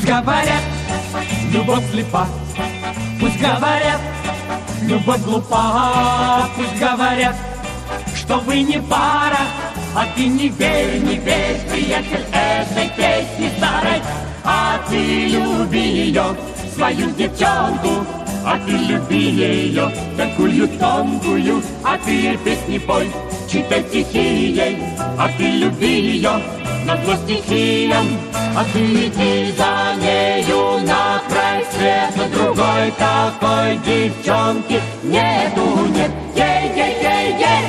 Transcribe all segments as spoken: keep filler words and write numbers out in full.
Пусть говорят, любовь слепа, пусть говорят, любовь глупа, пусть говорят, что вы не пара, а ты не верь, не верь, приятель, этой песни старой. А ты люби ее, свою девчонку, а ты люби ее, такую тонкую, а ты ей песни пой, читай стихи ей, а ты люби ее, назло стихиям, а ты иди за нею на край света, другой такой девчонки нету, нет, ей-ей-ей-ей,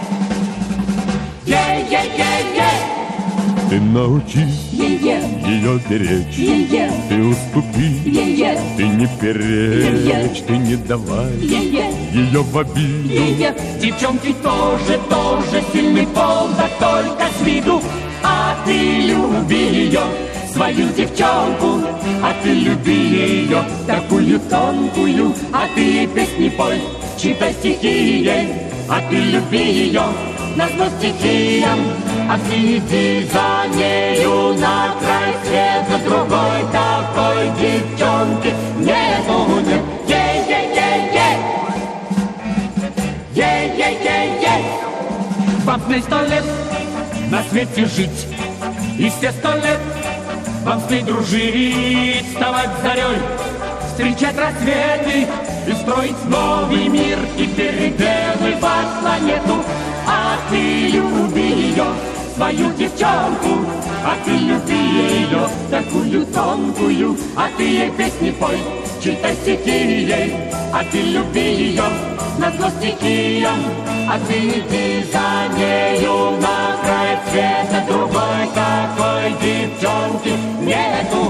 ей-ей-ей-ей. Ты научи Е-е. ее беречь, Е-е. ты уступи, Е-е. ты не перечь, Е-е. ты не давай Е-е. ее в обиду. Е-е. Девчонки тоже, тоже сильный пол, да только с виду. А ты люби ее, свою девчонку, а ты люби ее, такую тонкую, а ты ей песни пой, читай стихи ей, а ты люби ее, назло стихиям, а ты иди за нею на край света, другой такой девчонки нету, нет, ей-ей-ей-ей, ей-ей-ей-ей. Вам с ней сто лет на свете жить, и все сто лет вам с ней дружить, вставать зарей, встречать рассветы и строить новый мир, и переделывать планету. А ты люби ее, свою девчонку, а ты люби ее, такую тонкую, а ты ей песни пой, читай стихи ей, а ты люби ее, назло стихиям, а ты иди за нею на край света, другой такой девчонки нету.